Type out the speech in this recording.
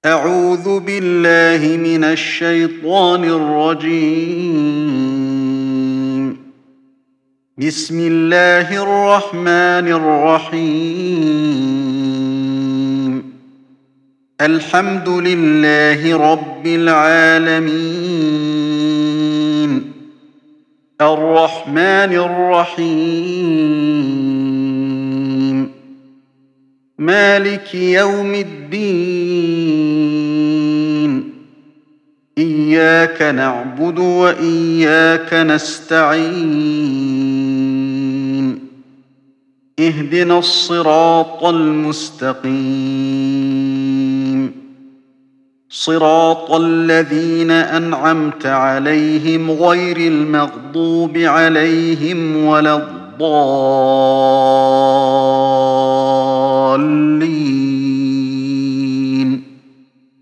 أعوذ بالله من الشيطان الرجيم. بسم الله الرحمن الرحيم. الحمد لله رب العالمين. الرحمن الرحيم. مالك يوم الدين. إياك نعبد وإياك نستعين. اهدنا الصراط المستقيم. صراط الذين أنعمت عليهم غير المغضوب عليهم ولا الضالين.